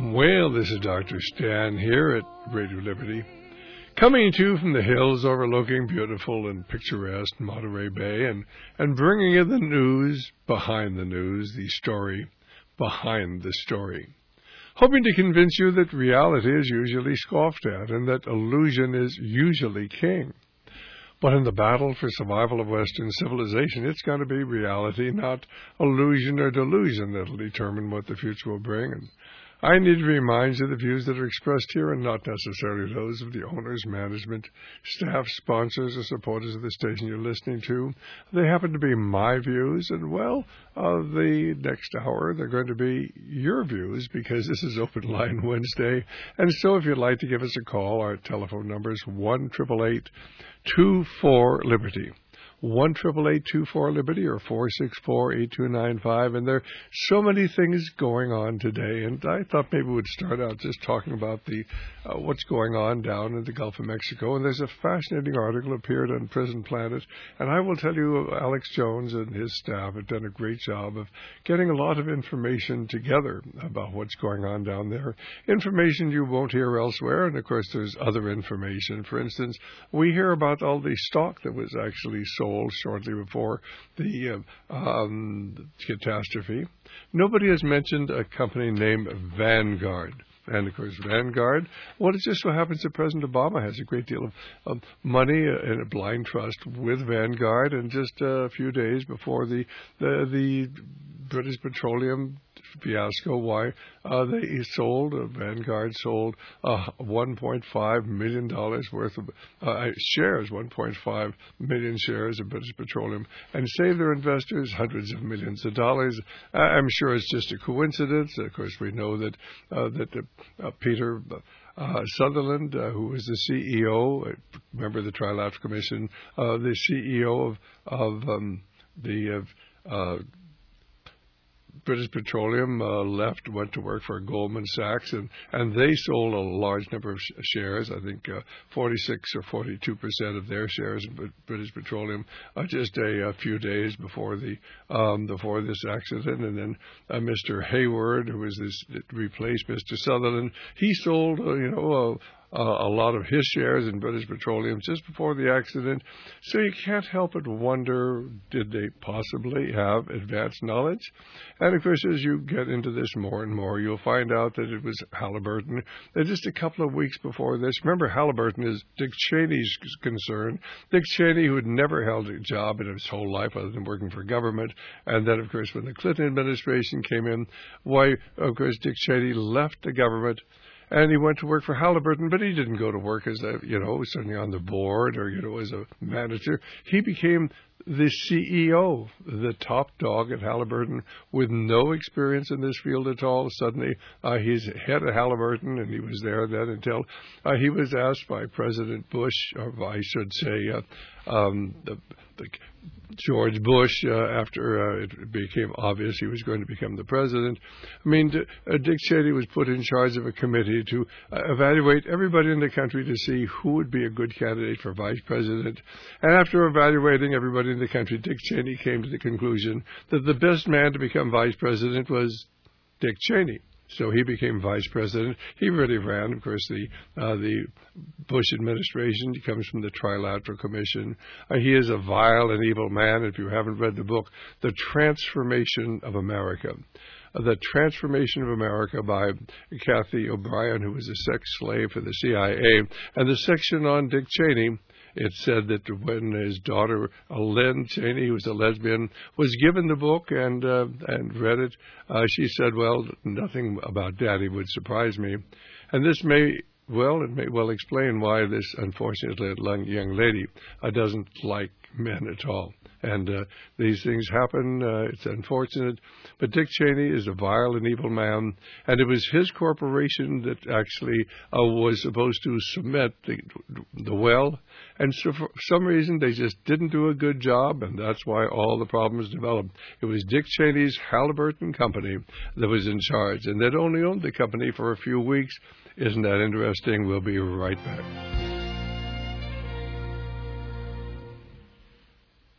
Well, this is Dr. Stan here at Radio Liberty, coming to you from the hills overlooking beautiful and picturesque Monterey Bay and bringing you the news behind the news, the story behind the story. Hoping to convince you that reality is usually scoffed at and that illusion is usually king. But in the battle for survival of Western civilization, it's going to be reality, not illusion or delusion, that'll determine what the future will bring. And I need to remind you the views that are expressed here are not necessarily those of the owners, management, staff, sponsors, or supporters of the station you're listening to. They happen to be my views, and, well, the next hour they're going to be your views because this is Open Line Wednesday. And so if you'd like to give us a call, our telephone number is 1-888-24-LIBERTY. 1-888-24-LIBERTY or 464-8295. And there are so many things going on today, and I thought maybe we'd start out just talking about what's going on down in the Gulf of Mexico. And there's a fascinating article appeared on Prison Planet, and I will tell you Alex Jones and his staff have done a great job of getting a lot of information together about what's going on down there. Information you won't hear elsewhere, and of course there's other information. For instance, we hear about all the stock that was actually sold shortly before the catastrophe. Nobody has mentioned a company named Vanguard. And, of course, Vanguard, well, it just so happens that President Obama has a great deal of money in a blind trust with Vanguard. And just a few days before the British Petroleum fiasco, why Vanguard sold $1.5 million worth of shares, 1.5 million shares of British Petroleum, and saved their investors hundreds of millions of dollars. I'm sure it's just a coincidence. Of course, we know that Peter Sutherland, who was the CEO, remember the Trilateral Commission, the CEO of British Petroleum went to work for Goldman Sachs, and they sold a large number of shares, I think 46 or 42% of their shares in British Petroleum, just a few days before before this accident. And then Mr. Hayward, who replaced Mr. Sutherland, he sold a lot of his shares in British Petroleum just before the accident. So you can't help but wonder, did they possibly have advanced knowledge? And, of course, as you get into this more and more, you'll find out that it was Halliburton. And just a couple of weeks before this, remember, Halliburton is Dick Cheney's concern. Dick Cheney, who had never held a job in his whole life other than working for government. And then, of course, when the Clinton administration came in, Dick Cheney left the government, and he went to work for Halliburton, but he didn't go to work as certainly on the board or, as a manager. He became the CEO, the top dog at Halliburton, with no experience in this field at all. Suddenly, he's head of Halliburton, and he was there then until he was asked by President Bush, or I should say, George Bush, after it became obvious he was going to become the president. I mean, Dick Cheney was put in charge of a committee to evaluate everybody in the country to see who would be a good candidate for vice president. And after evaluating everybody in the country, Dick Cheney came to the conclusion that the best man to become vice president was Dick Cheney. So he became vice president. He really ran, of course, the Bush administration. He comes from the Trilateral Commission. He is a vile and evil man. If you haven't read the book, The Transformation of America. The Transformation of America by Kathy O'Brien, who was a sex slave for the CIA. And the section on Dick Cheney, it said that when his daughter, Lynn Cheney, who was a lesbian, was given the book and read it, she said, well, nothing about Daddy would surprise me. And this may well explain why this unfortunate young lady doesn't like men at all. And these things happen. It's unfortunate. But Dick Cheney is a vile and evil man. And it was his corporation that actually was supposed to cement the well. And so for some reason, they just didn't do a good job. And that's why all the problems developed. It was Dick Cheney's Halliburton company that was in charge. And they'd only owned the company for a few weeks. Isn't that interesting? We'll be right back.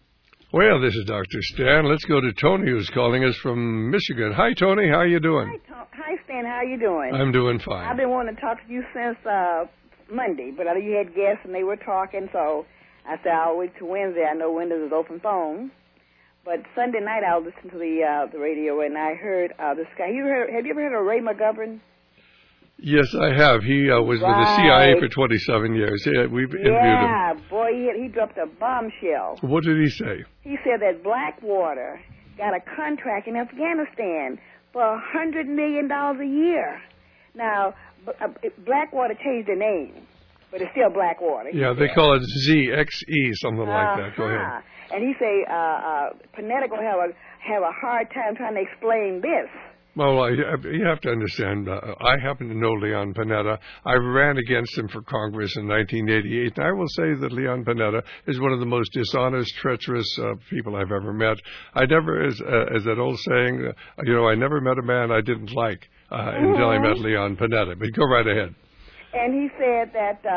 Well, this is Dr. Stan. Let's go to Tony, who's calling us from Michigan. Hi, Tony. How you doing? Hi, Stan. How you doing? I'm doing fine. I've been wanting to talk to you since Monday, but I know you had guests and they were talking, so I said I'll wait till Wednesday. I know Wednesday is open phone. But Sunday night I listened to the radio and I heard this guy. Have you ever heard of Ray McGovern? Yes, I have. He was with the CIA for 27 years. Yeah, we've interviewed him. Yeah, boy, he dropped a bombshell. What did he say? He said that Blackwater got a contract in Afghanistan for $100 million a year. Now, Blackwater changed the name, but it's still Blackwater. Yeah, they call it ZXE, something like that. Go ahead. And he say Panetta gonna have a hard time trying to explain this. Well, you have to understand, I happen to know Leon Panetta. I ran against him for Congress in 1988, and I will say that Leon Panetta is one of the most dishonest, treacherous people I've ever met. I never, as that old saying, I never met a man I didn't like until I met Leon Panetta. But go right ahead. And he said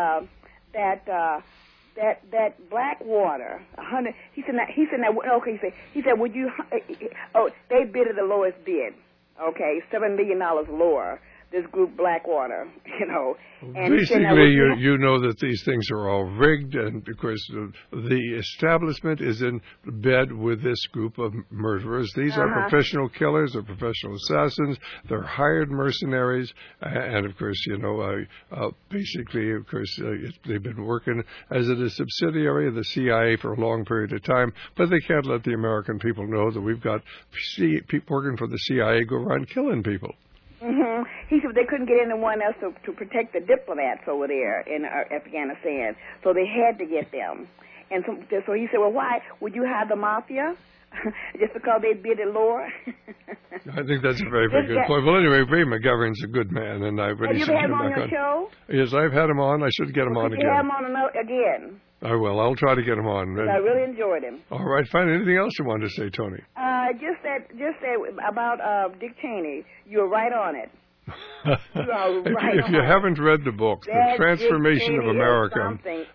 that Blackwater, he said, would you, they bid at the lowest bid. Okay, $7 million lower, this group Blackwater, And basically, you know that these things are all rigged, and of course the establishment is in bed with this group of murderers. These are professional killers, they're professional assassins, they're hired mercenaries, and of course, basically, of course, they've been working as a subsidiary of the CIA for a long period of time, but they can't let the American people know that we've got people working for the CIA go around killing people. Mm-hmm. He said they couldn't get anyone else to protect the diplomats over there in Afghanistan, so they had to get them. And so he said, well, why would you hire the mafia? Just because they bid it lower? I think that's a very, very good point. Well, anyway, Ray McGovern's a good man, and I really should get him on your show? Yes, I've had him on. I should get him on again. You have him on again? I will. I'll try to get him on. I really enjoyed him. All right, fine. Anything else you wanted to say, Tony? Just that about Dick Cheney. You're right on it. If you haven't read the book, The Transformation of America,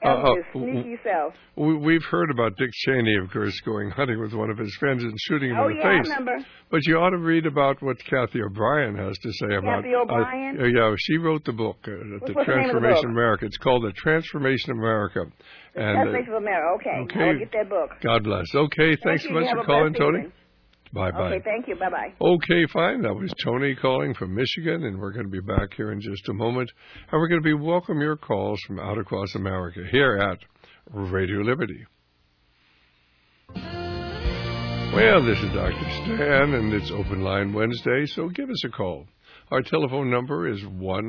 we've heard about Dick Cheney, of course, going hunting with one of his friends and shooting him in the face. I remember. But you ought to read about what Kathy O'Brien has to say about. Kathy O'Brien? She wrote the book, The What's Transformation of America. It's called The Transformation of America. Transformation of America. Okay. I'll get that book. God bless. Okay, thanks so much for calling, Tony. Bye-bye. Okay, thank you. Bye-bye. Okay, fine. That was Tony calling from Michigan, and we're going to be back here in just a moment. And we're going to welcome your calls from out across America here at Radio Liberty. Well, this is Dr. Stan, and it's Open Line Wednesday, so give us a call. Our telephone number is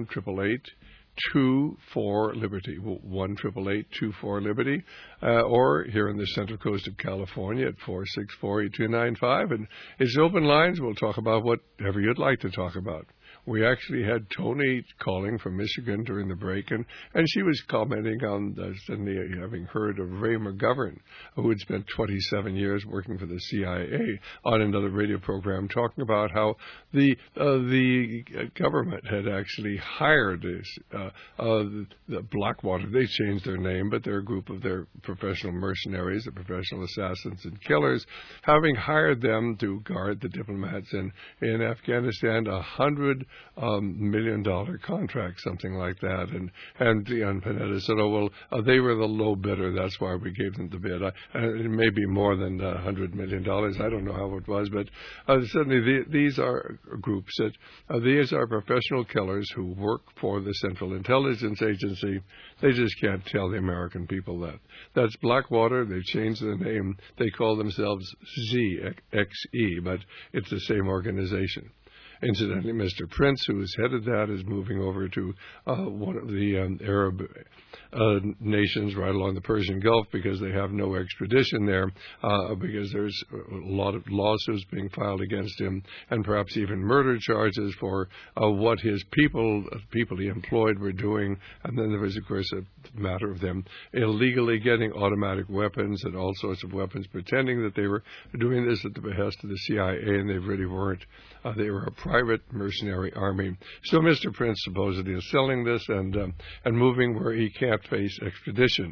1-888-24-LIBERTY, 1-888-24-LIBERTY, or here in the Central Coast of California at 464-8295. And it's open lines. We'll talk about whatever you'd like to talk about. We actually had Tony calling from Michigan during the break, and she was commenting on suddenly having heard of Ray McGovern, who had spent 27 years working for the CIA, on another radio program, talking about how the government had actually hired the Blackwater. They changed their name, but they're a group of their professional mercenaries, the professional assassins and killers, having hired them to guard the diplomats in Afghanistan. $100 million contract, something like that. And Leon Panetta said, they were the low bidder. That's why we gave them the bid. It may be more than $100 million. I don't know how it was, but certainly these are groups these are professional killers who work for the Central Intelligence Agency. They just can't tell the American people that. That's Blackwater. They've changed their name. They call themselves ZXE, but it's the same organization. Incidentally, Mr. Prince, who has headed that, is moving over to one of the Arab nations right along the Persian Gulf because they have no extradition there, because there's a lot of lawsuits being filed against him and perhaps even murder charges for what his people he employed were doing. And then there was, of course, a matter of them illegally getting automatic weapons and all sorts of weapons, pretending that they were doing this at the behest of the CIA, and they really weren't. They were a private mercenary army. So Mr. Prince supposedly is selling this and moving where he can't face extradition.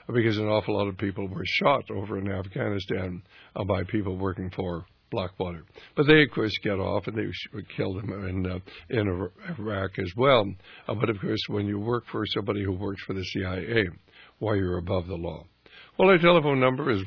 because an awful lot of people were shot over in Afghanistan by people working for Blackwater. But they, of course, get off, and they kill them in Iraq as well. But, of course, when you work for somebody who works for the CIA, why, you're above the law. Well, our telephone number is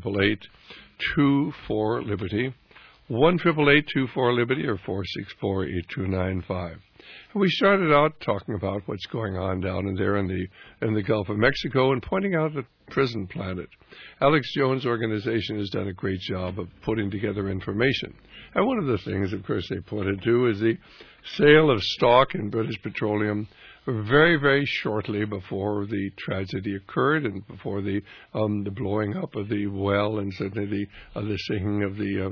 1-888-24-LIBERTY, 1-888-24-LIBERTY, or 464-8295. And we started out talking about what's going on down in there in the Gulf of Mexico and pointing out the prison planet. Alex Jones' organization has done a great job of putting together information. And one of the things, of course, they pointed to is the sale of stock in British Petroleum very, very shortly before the tragedy occurred and before the blowing up of the well and certainly the sinking of the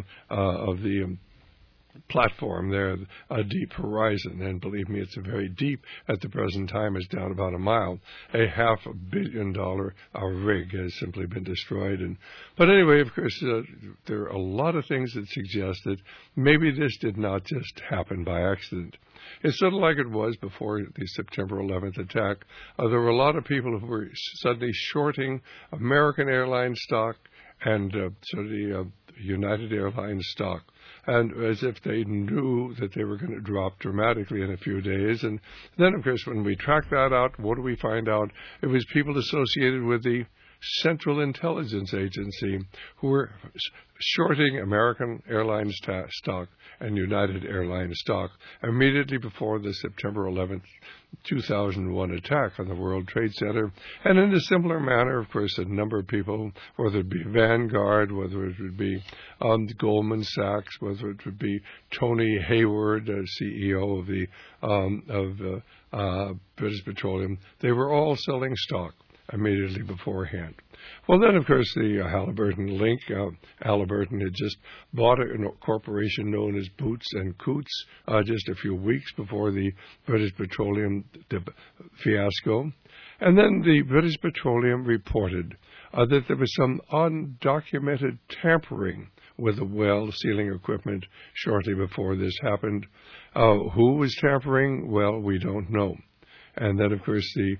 platform there, a deep horizon. And believe me, it's a very deep at the present time. It's down about a mile. A $500 million rig has simply been destroyed. But anyway, of course, there are a lot of things that suggest that maybe this did not just happen by accident. It's sort of like it was before the September 11th attack. There were a lot of people who were suddenly shorting American Airlines stock and the United Airlines stock, and as if they knew that they were going to drop dramatically in a few days. And then, of course, when we track that out, what do we find out? It was people associated with the Central Intelligence Agency who were shorting American Airlines stock and United Airlines stock immediately before the September 11th, 2001 attack on the World Trade Center. And in a similar manner, of course, a number of people, whether it be Vanguard, whether it would be Goldman Sachs, whether it would be Tony Hayward, CEO of British Petroleum, they were all selling stock immediately beforehand. Well, then, of course, the Halliburton link. Halliburton had just bought a corporation known as Boots and Coots just a few weeks before the British Petroleum fiasco. And then the British Petroleum reported that there was some undocumented tampering with the well sealing equipment shortly before this happened. Who was tampering? Well, we don't know. And then, of course, the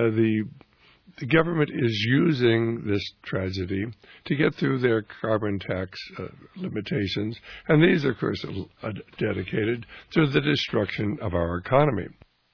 government is using this tragedy to get through their carbon tax limitations, and these, of course, are dedicated to the destruction of our economy.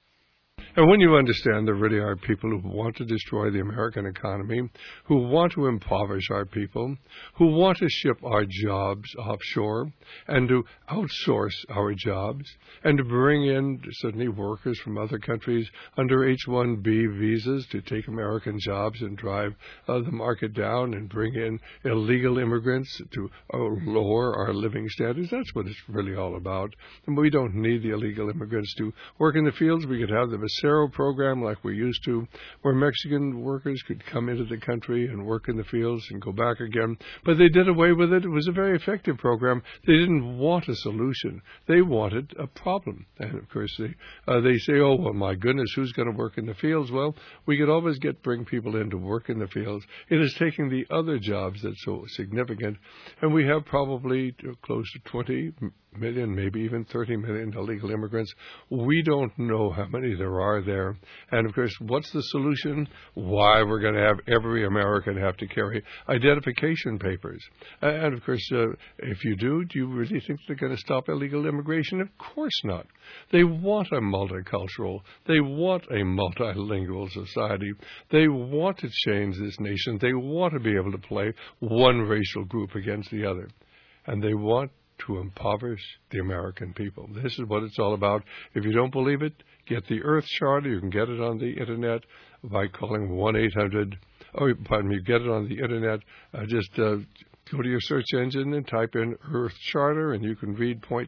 And when you understand there really are people who want to destroy the American economy, who want to impoverish our people, who want to ship our jobs offshore and to outsource our jobs and to bring in certainly workers from other countries under H-1B visas to take American jobs and drive the market down and bring in illegal immigrants to lower our living standards, that's what it's really all about. And we don't need the illegal immigrants to work in the fields. We could have them Acero program like we used to, where Mexican workers could come into the country and work in the fields and go back again. But they did away with it. It was a very effective program. They didn't want a solution. They wanted a problem. And, of course, they say, oh, well, my goodness, who's going to work in the fields? Well, we could always bring people in to work in the fields. It is taking the other jobs that's so significant. And we have probably close to 20 million, maybe even 30 million illegal immigrants. We don't know how many there are there. And, of course, what's the solution? Why we're going to have every American have to carry identification papers. And, of course, if you do you really think they're going to stop illegal immigration? Of course not. They want a multicultural, they want a multilingual society. They want to change this nation. They want to be able to play one racial group against the other. And they want to impoverish the American people. This is what it's all about. If you don't believe it, get the Earth Charter. You can get it on the Internet by calling 1-800. Get it on the Internet. Just go to your search engine and type in Earth Charter, and you can read point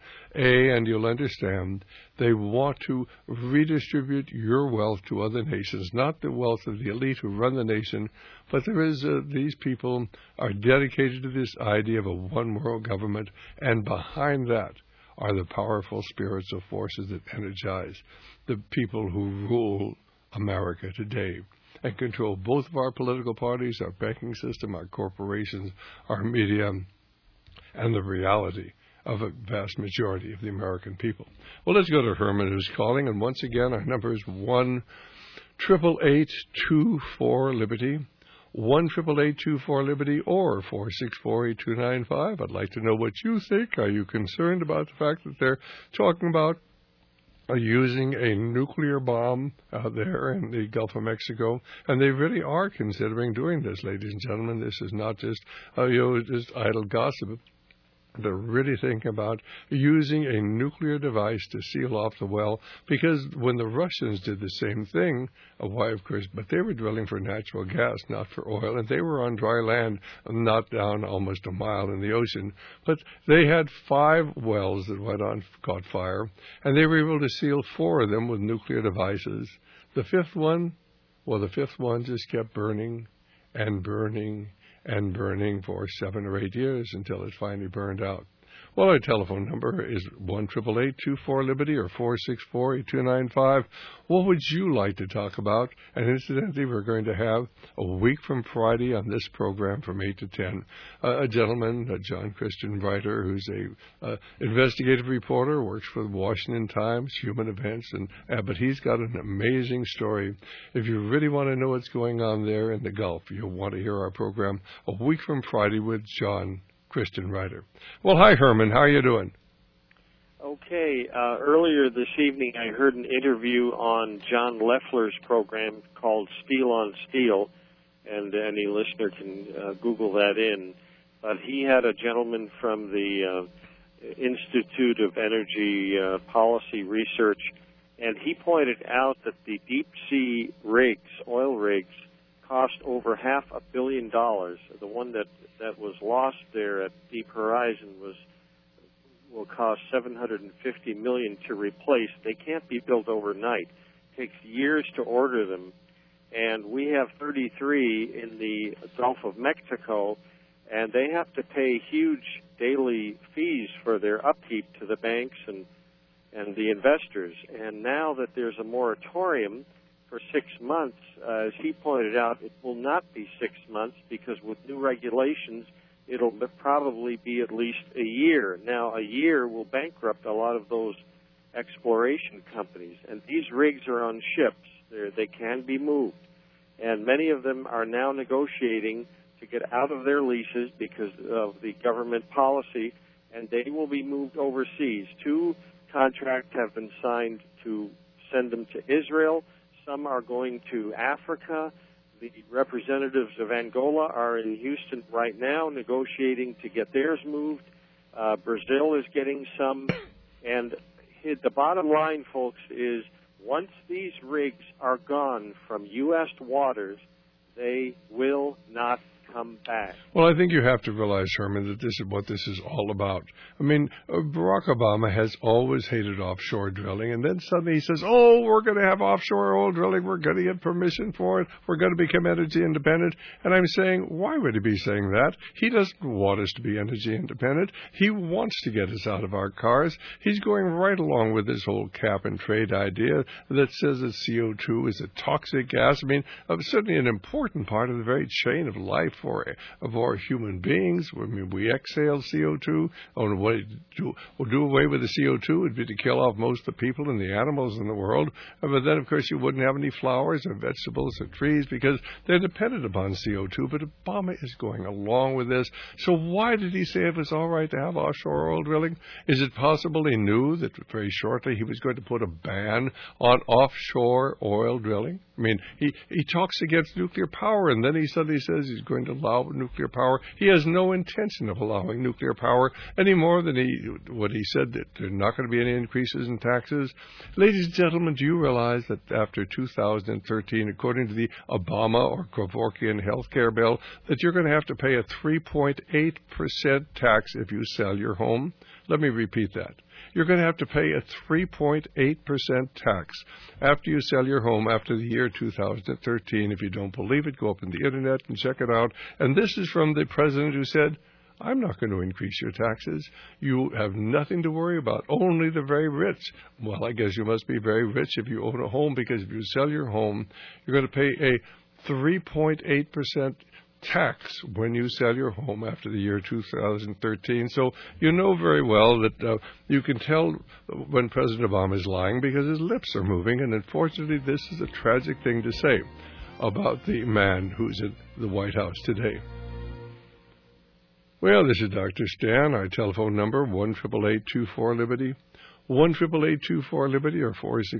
10A, and you'll understand. They want to redistribute your wealth to other nations, not the wealth of the elite who run the nation, but there is these people are dedicated to this idea of a one-world government, and behind that are the powerful spiritual forces that energize the people who rule America today and control both of our political parties, our banking system, our corporations, our media, and the reality of a vast majority of the American people. Well, let's go to Herman, who's calling, and once again, our number is 888-24-LIBERTY, 1-888-24-LIBERTY, or 464-8295. I'd like to know what you think. Are you concerned about the fact that they're talking about using a nuclear bomb out there in the Gulf of Mexico? And they really are considering doing this, ladies and gentlemen. This is not just just idle gossip. They're really thinking about using a nuclear device to seal off the well, because when the Russians did the same thing, why, of course, but they were drilling for natural gas, not for oil, and they were on dry land, not down almost a mile in the ocean. But they had 5 wells that caught fire, and they were able to seal 4 of them with nuclear devices. The fifth one just kept burning and burning and burning for 7 or 8 years until it finally burned out. Well, our telephone number is 1-888-24-LIBERTY or 464-8295. What would you like to talk about? And incidentally, we're going to have a week from Friday on this program from 8 to 10. A gentleman, John Christian Reiter, who's a investigative reporter, works for the Washington Times, Human Events, but he's got an amazing story. If you really want to know what's going on there in the Gulf, you'll want to hear our program a week from Friday with John Christian Reiter. Well, hi, Herman. How are you doing? Okay. Earlier this evening, I heard an interview on John Leffler's program called Steel on Steel, and any listener can Google that in. But he had a gentleman from the Institute of Energy Policy Research, and he pointed out that the deep-sea rigs, oil rigs, cost over $500 million. The one that was lost there at Deep Horizon will cost $750 million to replace. They can't be built overnight. It takes years to order them. And we have 33 in the Gulf of Mexico, and they have to pay huge daily fees for their upkeep to the banks and the investors. And now that there's a moratorium for 6 months, as he pointed out, it will not be 6 months, because with new regulations, it'll probably be at least a year. Now, a year will bankrupt a lot of those exploration companies, and these rigs are on ships. They can be moved, and many of them are now negotiating to get out of their leases because of the government policy, and they will be moved overseas. 2 contracts have been signed to send them to Israel. Some are going to Africa. The representatives of Angola are in Houston right now negotiating to get theirs moved. Brazil is getting some. And the bottom line, folks, is once these rigs are gone from U.S. waters, they will not come back. Well, I think you have to realize, Herman, that this is what this is all about. I mean, Barack Obama has always hated offshore drilling, and then suddenly he says, we're going to have offshore oil drilling, we're going to get permission for it, we're going to become energy independent. And I'm saying, why would he be saying that? He doesn't want us to be energy independent. He wants to get us out of our cars. He's going right along with this whole cap and trade idea that says that CO2 is a toxic gas. I mean, certainly an important part of the very chain of life of our human beings. I mean, we exhale CO2. Do away with the CO2 would be to kill off most of the people and the animals in the world. But then, of course, you wouldn't have any flowers or vegetables or trees because they're dependent upon CO2. But Obama is going along with this. So why did he say it was all right to have offshore oil drilling? Is it possible he knew that very shortly he was going to put a ban on offshore oil drilling? I mean, he talks against nuclear power, and then he suddenly says he's going to allow nuclear power. He has no intention of allowing nuclear power any more than what he said, that there are not going to be any increases in taxes. Ladies and gentlemen, do you realize that after 2013, according to the Obama or Kevorkian health care bill, that you're going to have to pay a 3.8% tax if you sell your home? Let me repeat that. You're going to have to pay a 3.8% tax after you sell your home after the year 2013. If you don't believe it, go up on the Internet and check it out. And this is from the president who said, I'm not going to increase your taxes. You have nothing to worry about, only the very rich. Well, I guess you must be very rich if you own a home, because if you sell your home, you're going to pay a 3.8% tax when you sell your home after the year 2013. So you know very well that you can tell when President Obama is lying because his lips are moving, and unfortunately this is a tragic thing to say about the man who's in the White House today. Well, this is Dr. Stan. Our telephone number, 1-888-24-LIBERTY. 1-888-24-LIBERTY or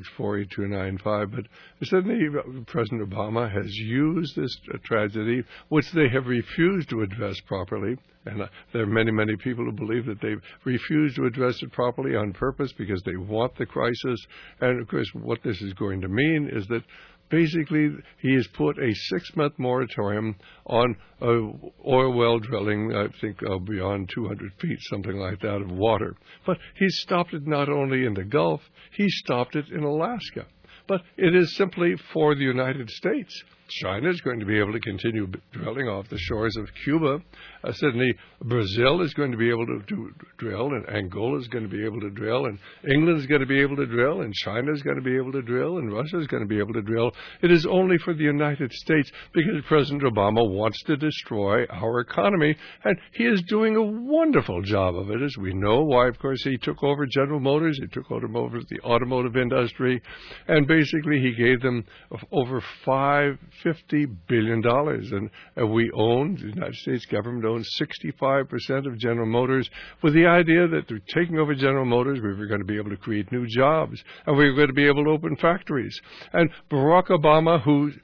464-8295. But certainly President Obama has used this tragedy, which they have refused to address properly. And there are many, many people who believe that they've refused to address it properly on purpose because they want the crisis. And, of course, what this is going to mean is that basically, he has put a 6-month moratorium on oil well drilling, I think beyond 200 feet, something like that, of water. But he's stopped it not only in the Gulf, he stopped it in Alaska. But it is simply for the United States. China is going to be able to continue drilling off the shores of Cuba. Certainly, Brazil is going to be able to drill, and Angola is going to be able to drill, and England is going to be able to drill, and China is going to be able to drill, and Russia is going to be able to drill. It is only for the United States because President Obama wants to destroy our economy, and he is doing a wonderful job of it, as we know. Why, of course, he took over General Motors, he took over the automotive industry, and basically he gave them over $50 billion. And we own, the United States government owns 65% of General Motors, with the idea that through taking over General Motors, we were going to be able to create new jobs, and we were going to be able to open factories. And Barack Obama,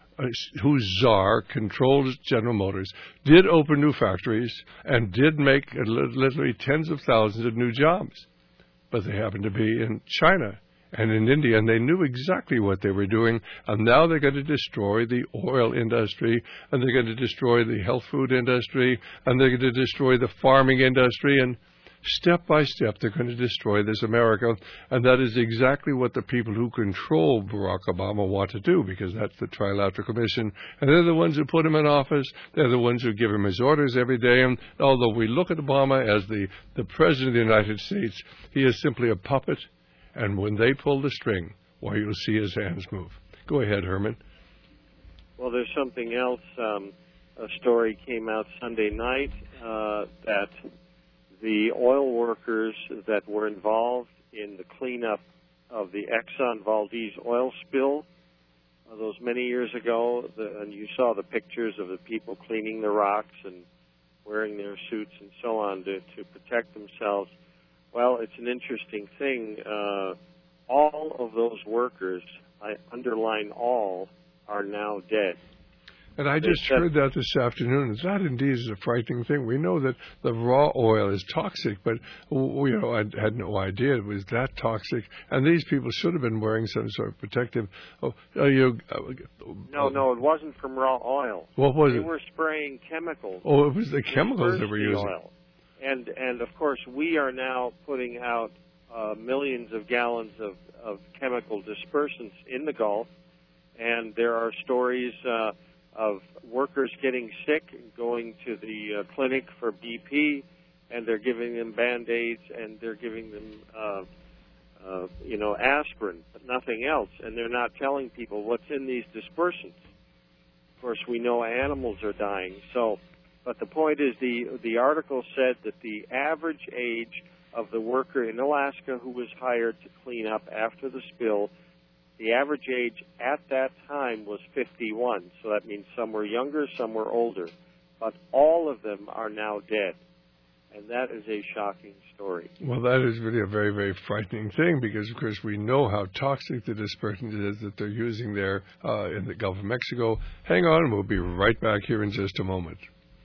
whose czar controls General Motors, did open new factories and did make literally tens of thousands of new jobs. But they happened to be in China and in India, and they knew exactly what they were doing, and now they're going to destroy the oil industry, and they're going to destroy the health food industry, and they're going to destroy the farming industry, and step by step they're going to destroy this America, and that is exactly what the people who control Barack Obama want to do, because that's the Trilateral Commission, and they're the ones who put him in office, they're the ones who give him his orders every day, and although we look at Obama as the President of the United States, he is simply a puppet. And when they pull the string, why, you'll see his hands move. Go ahead, Herman. Well, there's something else. A story came out Sunday night that the oil workers that were involved in the cleanup of the Exxon Valdez oil spill those many years ago, and you saw the pictures of the people cleaning the rocks and wearing their suits and so on to protect themselves. Well, it's an interesting thing. All of those workers, I underline all, are now dead. And I just heard that this afternoon. That indeed is a frightening thing. We know that the raw oil is toxic, but I had no idea it was that toxic. And these people should have been wearing some sort of protective. No, it wasn't from raw oil. What was it? They were spraying chemicals. Oh, it was the chemicals that were using. Oil. And of course, we are now putting out millions of gallons of chemical dispersants in the Gulf, and there are stories of workers getting sick and going to the clinic for BP, and they're giving them Band-Aids, and they're giving them, aspirin, but nothing else, and they're not telling people what's in these dispersants. Of course, we know animals are dying, but the point is the article said that the average age of the worker in Alaska who was hired to clean up after the spill, the average age at that time was 51. So that means some were younger, some were older. But all of them are now dead. And that is a shocking story. Well, that is really a very, very frightening thing because, of course, we know how toxic the dispersant is that they're using there in the Gulf of Mexico. Hang on, we'll be right back here in just a moment.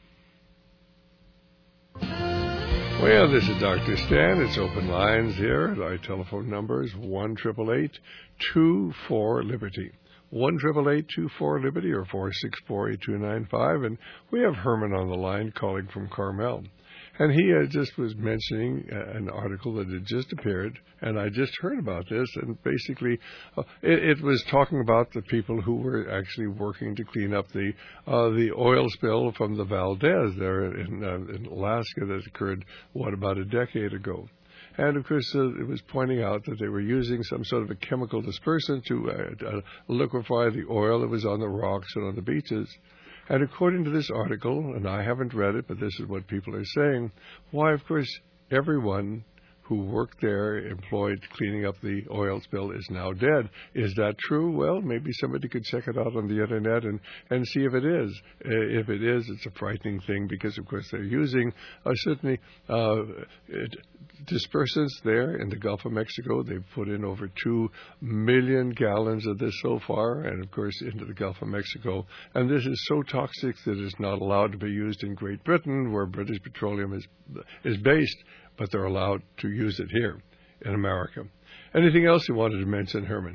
Well, this is Dr. Stan. It's open lines here. Our telephone number is 1-888-24-LIBERTY. 1-888-24-LIBERTY or 464-8295. And we have Herman on the line calling from Carmel. And he just was mentioning an article that had just appeared, and I just heard about this, and basically it was talking about the people who were actually working to clean up the oil spill from the Valdez there in Alaska that occurred, about a decade ago. And, of course, it was pointing out that they were using some sort of a chemical dispersant to liquefy the oil that was on the rocks and on the beaches. And according to this article, and I haven't read it, but this is what people are saying, why, of course, everyone who worked there, employed cleaning up the oil spill, is now dead. Is that true? Well, maybe somebody could check it out on the Internet and see if it is. If it is, it's a frightening thing because, of course, they're using certainly dispersants there in the Gulf of Mexico. They've put in over 2 million gallons of this so far, and, of course, into the Gulf of Mexico. And this is so toxic that it's not allowed to be used in Great Britain, where British Petroleum is based, but they're allowed to use it here in America. Anything else you wanted to mention, Herman?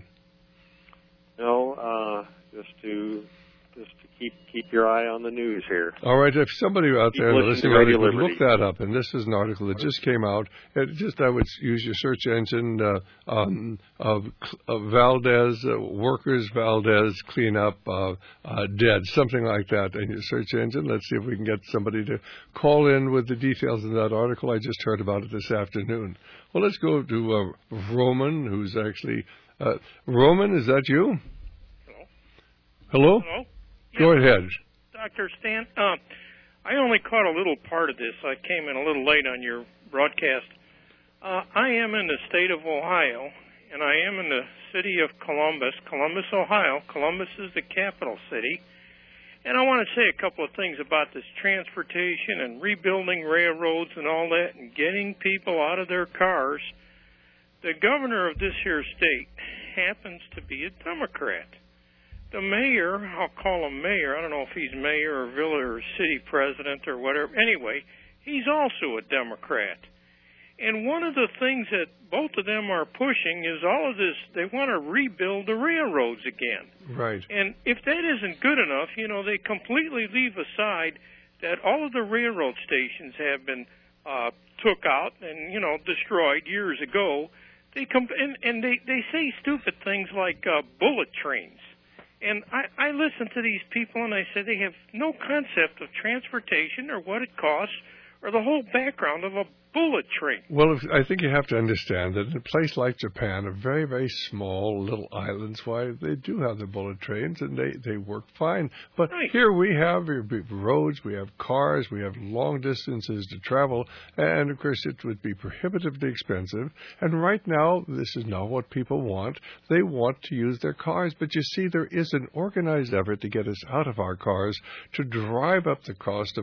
No, just to keep your eye on the news here. All right, if somebody out there listening would look that up, and this is an article that just came out. I would use your search engine of Valdez workers Valdez cleanup dead, something like that, in your search engine. Let's see if we can get somebody to call in with the details of that article. I just heard about it this afternoon. Well, let's go to Roman, who's actually Roman. Is that you? Hello. Hello. Go ahead. Dr. Stan, I only caught a little part of this. I came in a little late on your broadcast. I am in the state of Ohio, and I am in the city of Columbus, Ohio. Columbus is the capital city. And I want to say a couple of things about this transportation and rebuilding railroads and all that and getting people out of their cars. The governor of this here state happens to be a Democrat. The mayor, I'll call him mayor, I don't know if he's mayor or village or city president or whatever. Anyway, he's also a Democrat. And one of the things that both of them are pushing is all of this, they want to rebuild the railroads again. Right. And if that isn't good enough, they completely leave aside that all of the railroad stations have been took out and, destroyed years ago. They say stupid things like bullet trains. And I listen to these people, and I say they have no concept of transportation or what it costs or the whole background of a bullet train. Well, I think you have to understand that in a place like Japan, a very, very small little islands, why they do have the bullet trains, and they work fine. But right. Here we have roads, we have cars, we have long distances to travel, and, of course, it would be prohibitively expensive. And right now, this is not what people want. They want to use their cars. But you see, there is an organized effort to get us out of our cars, to drive up the cost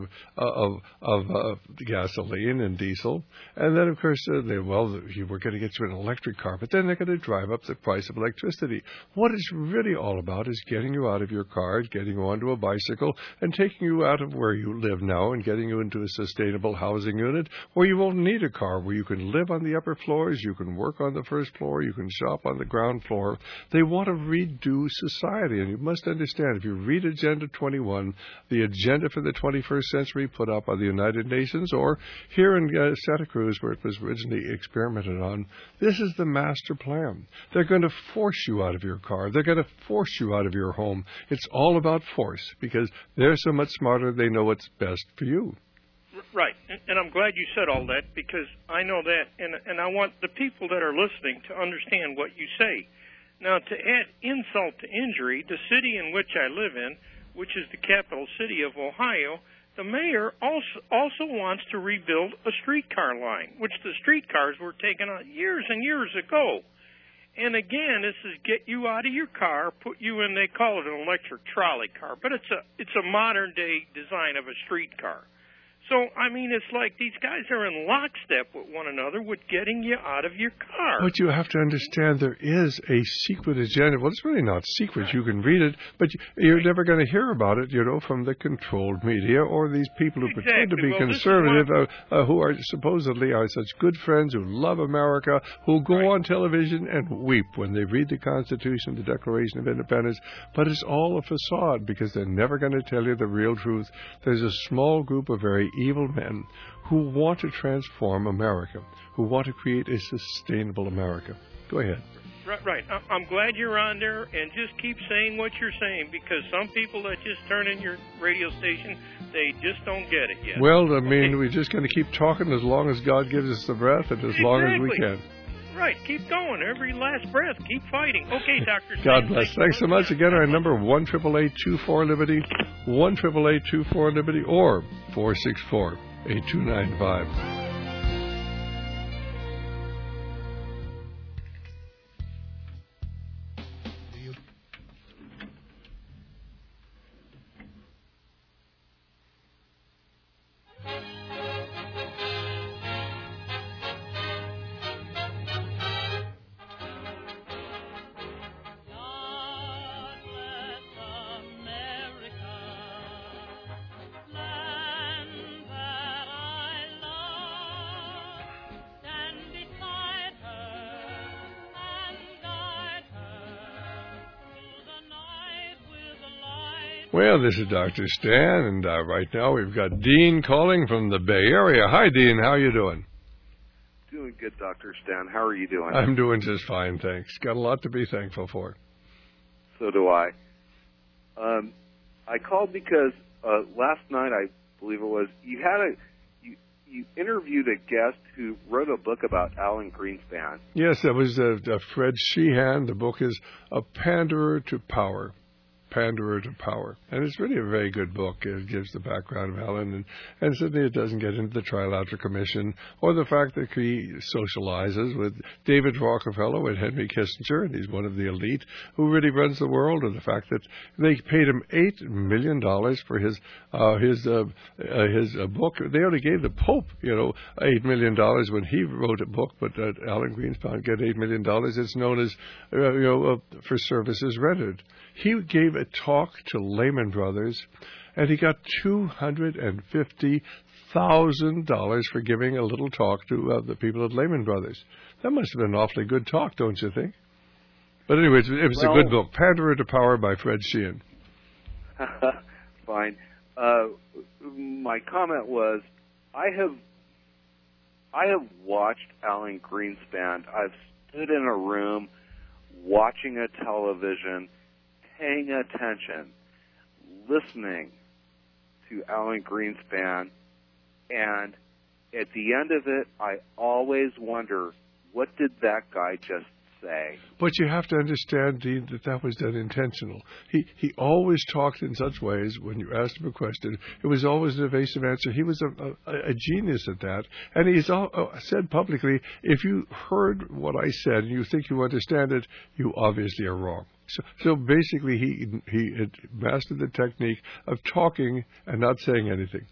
of gasoline and diesel. And then, of course, we're going to get you an electric car, but then they're going to drive up the price of electricity. What it's really all about is getting you out of your car, getting you onto a bicycle, and taking you out of where you live now and getting you into a sustainable housing unit where you won't need a car, where you can live on the upper floors, you can work on the first floor, you can shop on the ground floor. They want to redo society, and you must understand, if you read Agenda 21, the agenda for the 21st century put up by the United Nations, or here in Santa Cruz, where it was originally experimented on, this is the master plan. They're going to force you out of your car. They're going to force you out of your home. It's all about force, because they're so much smarter, they know what's best for you. Right, and I'm glad you said all that, because I know that, and I want the people that are listening to understand what you say. Now, to add insult to injury, the city in which I live in, which is the capital city of Ohio, the mayor also wants to rebuild a streetcar line, which the streetcars were taken out years and years ago. And again, this is get you out of your car, put you in, they call it an electric trolley car, but it's a modern day design of a streetcar. So, it's like these guys are in lockstep with one another with getting you out of your car. But you have to understand there is a secret agenda. Well, it's really not secret. You can read it, but you're never going to hear about it, from the controlled media or these people who pretend to be conservative, who are supposedly such good friends, who love America, who go on television and weep when they read the Constitution, the Declaration of Independence. But it's all a facade, because they're never going to tell you the real truth. There's a small group of very evil men who want to transform America, who want to create a sustainable America. Go ahead. Right. I'm glad you're on there, and just keep saying what you're saying, because some people that just turn in your radio station, they just don't get it yet. Well, we're just going to keep talking as long as God gives us the breath and as long as we can. Right. Keep going. Every last breath. Keep fighting. Okay, Dr. God bless. Thanks so much. Again, our number, 1-888-24-LIBERTY, 1-888-24-LIBERTY, or 464-8295. Well, this is Dr. Stan, and right now we've got Dean calling from the Bay Area. Hi, Dean. How are you doing? Doing good, Dr. Stan. How are you doing? I'm doing just fine, thanks. Got a lot to be thankful for. So do I. I called because last night, I believe it was, you interviewed a guest who wrote a book about Alan Greenspan. Yes, that was Fred Sheehan. The book is A Panderer to Power. Panderer to Power. And it's really a very good book. It gives the background of Alan, and certainly it doesn't get into the Trilateral Commission or the fact that he socializes with David Rockefeller and Henry Kissinger, and he's one of the elite who really runs the world, and the fact that they paid him $8 million for his book. They only gave the Pope, $8 million when he wrote a book, but Alan Greenspan got $8 million. It's known as, for services rendered. He gave a talk to Lehman Brothers, and he got $250,000 for giving a little talk to the people at Lehman Brothers. That must have been an awfully good talk, don't you think? But anyway, it was a good book, Panderer to Power by Fred Sheehan. Fine. My comment was, I have watched Alan Greenspan. I've stood in a room watching a television, paying attention, listening to Alan Greenspan, and at the end of it, I always wonder, what did that guy just say? But you have to understand, Dean, that was done intentional. He always talked in such ways, when you asked him a question, it was always an evasive answer. He was a genius at that. And he's said publicly, if you heard what I said and you think you understand it, you obviously are wrong. So basically, he had mastered the technique of talking and not saying anything.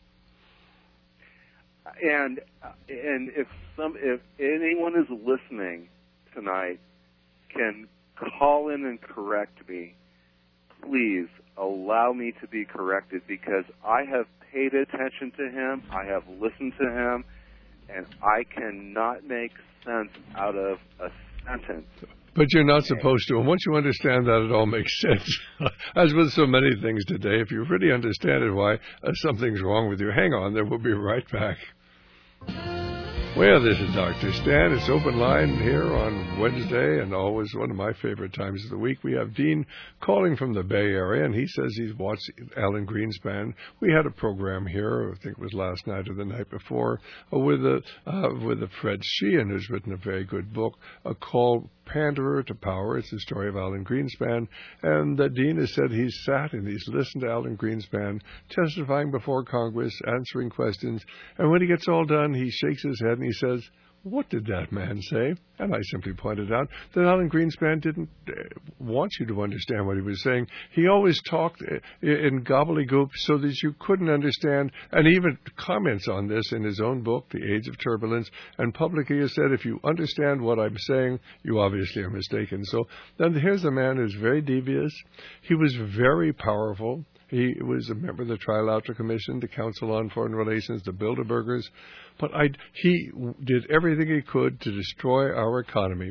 And if anyone is listening tonight can call in and correct me, please allow me to be corrected, because I have paid attention to him, I have listened to him, and I cannot make sense out of a sentence. But you're not supposed to. And once you understand that, it all makes sense. As with so many things today, if you really understand it, why something's wrong with you, hang on, then we'll be right back. Well, this is Dr. Stan. It's open line here on Wednesday, and always one of my favorite times of the week. We have Dean calling from the Bay Area, and he says he's watched Alan Greenspan. We had a program here, I think it was last night or the night before, with Fred Sheehan, who's written a very good book called Panderer to Power. It's the story of Alan Greenspan. And Dean has said he's sat and he's listened to Alan Greenspan testifying before Congress, answering questions. And when he gets all done, he shakes his head and he says, "What did that man say?" And I simply pointed out that Alan Greenspan didn't want you to understand what he was saying. He always talked in gobbledygook so that you couldn't understand, and he even comments on this in his own book, The Age of Turbulence, and publicly has said, if you understand what I'm saying, you obviously are mistaken. So then here's a man who's very devious. He was very powerful. He was a member of the Trilateral Commission, the Council on Foreign Relations, the Bilderbergers. But he did everything he could to destroy our economy.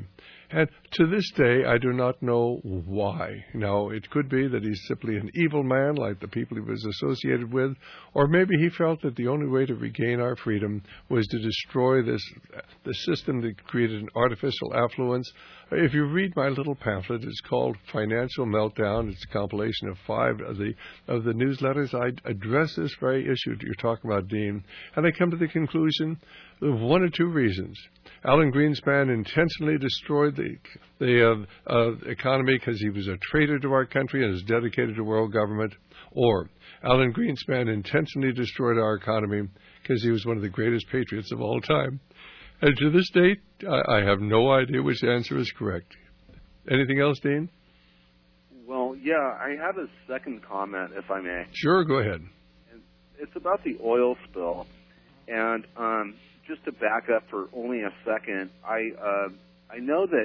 And to this day, I do not know why. Now, it could be that he's simply an evil man like the people he was associated with, or maybe he felt that the only way to regain our freedom was to destroy the system that created an artificial affluence. If you read my little pamphlet, it's called Financial Meltdown. It's a compilation of 5 of the newsletters. I address this very issue you're talking about, Dean, and I come to the conclusion of 1 or 2 reasons. Alan Greenspan intentionally destroyed the economy because he was a traitor to our country and is dedicated to world government, or Alan Greenspan intentionally destroyed our economy because he was one of the greatest patriots of all time. And to this date, I have no idea which answer is correct. Anything else, Dean? Well, yeah, I have a second comment, if I may. Sure, go ahead. It's about the oil spill. And just to back up for only a second, I know that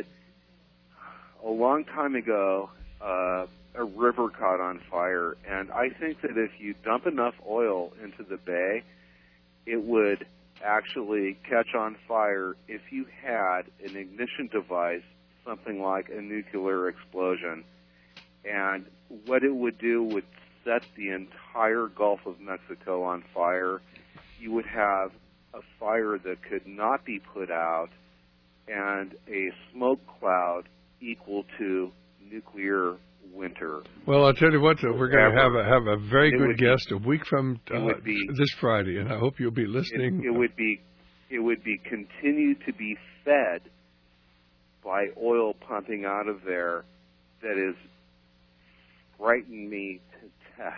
a long time ago, a river caught on fire, and I think that if you dump enough oil into the bay, it would actually catch on fire if you had an ignition device, something like a nuclear explosion. And what it would do would set the entire Gulf of Mexico on fire. You would have a fire that could not be put out and a smoke cloud equal to nuclear winter. Well, I'll tell you what, we're going to have a very good guest a week from this Friday, and I hope you'll be listening. It would be continued to be fed by oil pumping out of there that is frightening me to death.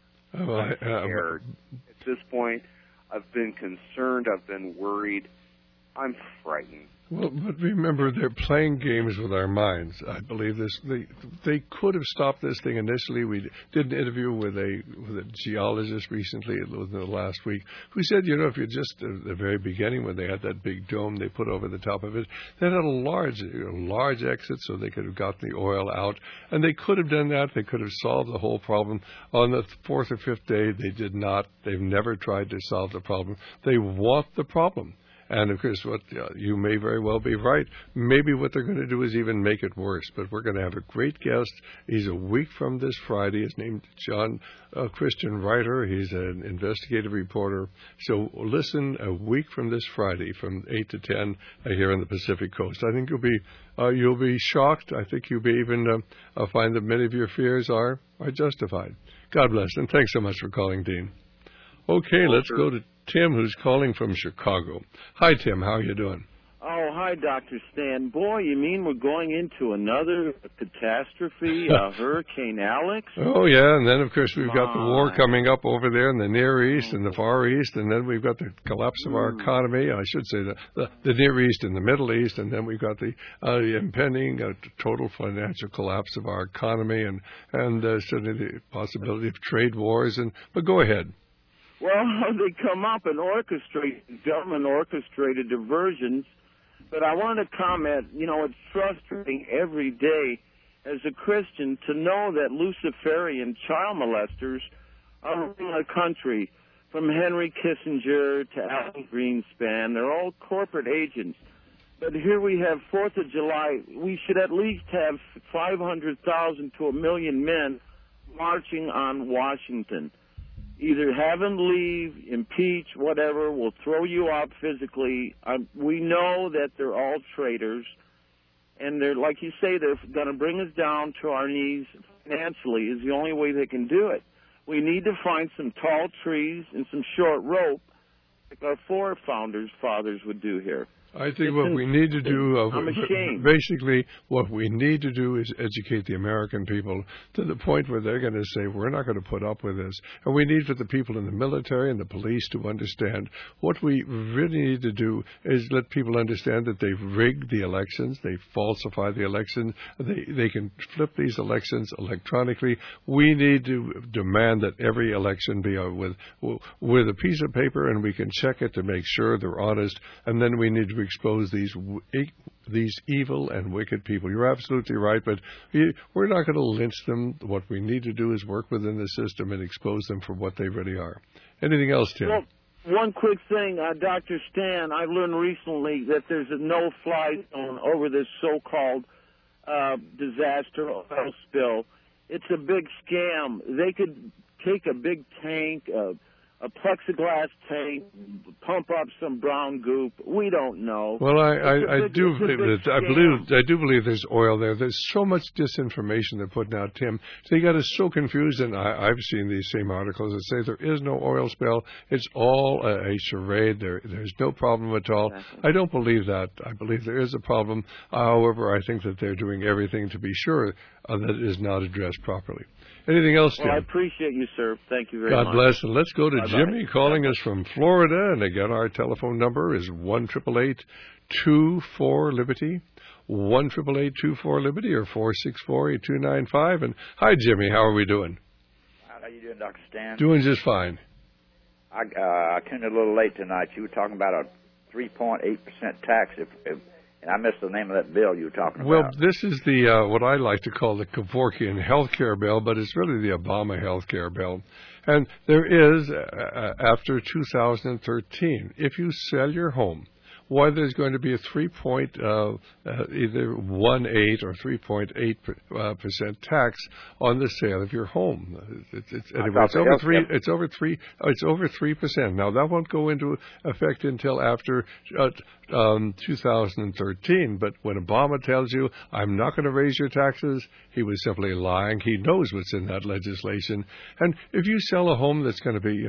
I'm scared. At this point, I've been concerned. I've been worried. I'm frightened. Well, but remember, they're playing games with our minds. I believe this. They could have stopped this thing initially. We did an interview with a geologist recently, within the last week, who said, if you just at the very beginning when they had that big dome they put over the top of it, they had a large exit so they could have gotten the oil out, and they could have done that. They could have solved the whole problem. On the 4th or 5th day, they did not. They've never tried to solve the problem. They want the problem. And, of course, you may very well be right. Maybe what they're going to do is even make it worse. But we're going to have a great guest. He's a week from this Friday. His name's John Christian Reiter. He's an investigative reporter. So listen a week from this Friday from 8 to 10 here on the Pacific Coast. I think you'll be shocked. I think you'll be even find that many of your fears are justified. God bless. And thanks so much for calling, Dean. Okay, let's go to Tim, who's calling from Chicago. Hi, Tim. How are you doing? Oh, hi, Dr. Stan. Boy, you mean we're going into another catastrophe, Hurricane Alex? Oh, yeah, and then, of course, we've got the war coming up over there in the Near East and the Far East, and then we've got the collapse of our economy. I should say the Near East and the Middle East, and then we've got the impending total financial collapse of our economy and certainly the possibility of trade wars. But go ahead. Well, they come up and government-orchestrated diversions, but I want to comment, it's frustrating every day as a Christian to know that Luciferian child molesters are running our country, from Henry Kissinger to Alan Greenspan. They're all corporate agents. But here we have 4th of July. We should at least have 500,000 to 1 million men marching on Washington. Either have them leave, impeach, whatever, we'll throw you out physically. We know that they're all traitors, and they're, like you say, they're going to bring us down to our knees financially is the only way they can do it. We need to find some tall trees and some short rope like our forefathers would do here. I think what we need to do, I'm ashamed. Basically, what we need to do is educate the American people to the point where they're going to say, we're not going to put up with this. And we need for the people in the military and the police to understand what we really need to do is let people understand that they've rigged the elections, they falsify the elections, they can flip these elections electronically. We need to demand that every election be with a piece of paper, and we can check it to make sure they're honest, and then we need to expose these evil and wicked people. You're absolutely right, but we're not going to lynch them. What we need to do is work within the system and expose them for what they really are. Anything else, Tim? one quick thing, Dr. Stan, I learned recently that there's a no-fly zone over this so-called disaster oil spill. It's a big scam. They could take a big tank, a plexiglass tank, pump up some brown goop. We don't know. Well, I do believe there's oil there. There's so much disinformation they're putting out, Tim. They got us so confused, and I've seen these same articles that say there is no oil spill. It's all a charade. There's no problem at all. I don't believe that. I believe there is a problem. However, I think that they're doing everything to be sure that it is not addressed properly. Anything else, Tim? Well, I appreciate you, sir. Thank you very much. God bless. And let's go to Bye-bye. Jimmy calling us from Florida. And again, our telephone number is 1-888-24-LIBERTY, 1-888-24-LIBERTY, or 464-8295. And hi, Jimmy. How are we doing? How you doing, Dr. Stan? Doing just fine. I tuned in a little late tonight. You were talking about a 3.8% tax and I missed the name of that bill you were talking about. Well, this is the what I like to call the Kevorkian health care bill, but it's really the Obama health care bill. And there is, after 2013, if you sell your home, why there's going to be a either 1.8 or 3.8% tax on the sale of your home. It's over 3%. Now that won't go into effect until after 2013. But when Obama tells you, "I'm not going to raise your taxes," he was simply lying. He knows what's in that legislation. And if you sell a home that's going to be,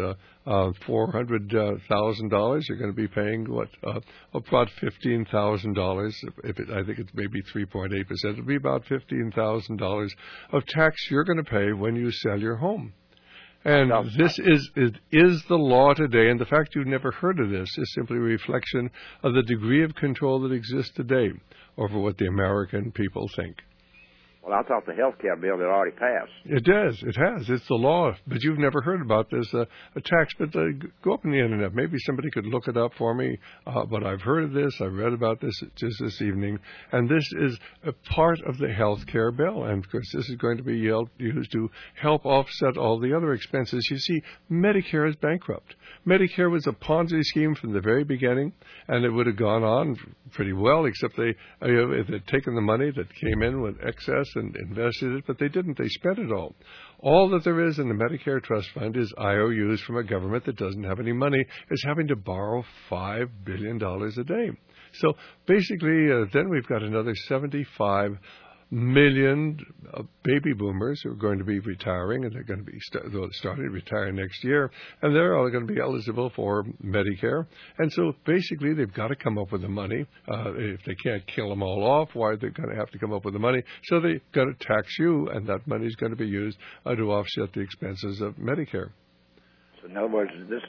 $400,000, you're going to be paying about $15,000. I think it's maybe 3.8%. It'll be about $15,000 of tax you're going to pay when you sell your home. And this is the law today, and the fact you've never heard of this is simply a reflection of the degree of control that exists today over what the American people think. Well, I thought the health care bill had already passed. It does. It has. It's the law. But you've never heard about this, a tax. But go up on the Internet. Maybe somebody could look it up for me. But I've heard of this. I've read about this just this evening. And this is a part of the health care bill. And, of course, this is going to be used to help offset all the other expenses. You see, Medicare is bankrupt. Medicare was a Ponzi scheme from the very beginning, and it would have gone on pretty well, except they had taken the money that came in with excess and invested it, but they didn't. They spent it all. All that there is in the Medicare Trust Fund is IOUs from a government that doesn't have any money, is having to borrow $5 billion a day. So basically, then we've got another 75 million baby boomers who are going to be retiring, and they're going to be starting to retire next year, and they're all going to be eligible for Medicare. And so basically they've got to come up with the money. If they can't kill them all off, why are they going to have to come up with the money? So they've got to tax you, and that money is going to be used to offset the expenses of Medicare. So in other words, this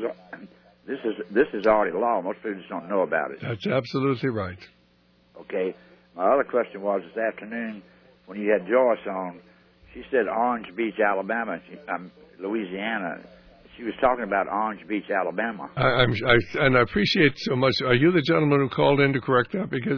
is already law. Most people just don't know about it. That's absolutely right. Okay. My other question was this afternoon when you had Joyce on, she said Orange Beach, Alabama, Louisiana. She was talking about Orange Beach, Alabama. And I appreciate so much. Are you the gentleman who called in to correct that? Because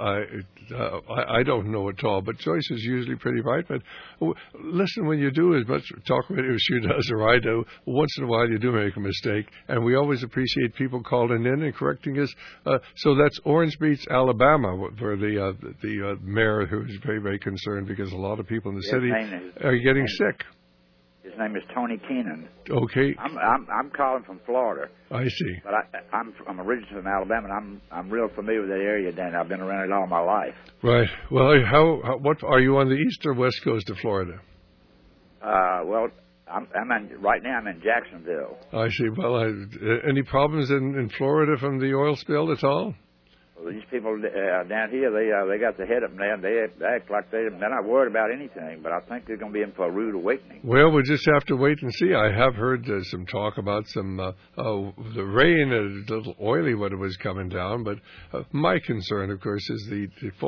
I don't know at all. But Joyce is usually pretty right. But listen, when you do as much talk radio as she does or I do, once in a while you do make a mistake. And we always appreciate people calling in and correcting us. So that's Orange Beach, Alabama, where the mayor who is very, very concerned because a lot of people in the city are getting sick. His name is Tony Keenan. Okay. I'm calling from Florida. I see. But I'm originally from Alabama, and I'm real familiar with that area, Dan. I've been around it all my life. Right. Well, what are you on the east or west coast of Florida? Well, right now I'm in Jacksonville. I see. Well, any problems in Florida from the oil spill at all? Well, these people down here, they got the head up there. They act like they're not worried about anything, but I think they're going to be in for a rude awakening. Well, we'll just have to wait and see. I have heard some talk about some the rain, a little oily when it was coming down, but my concern, of course, is the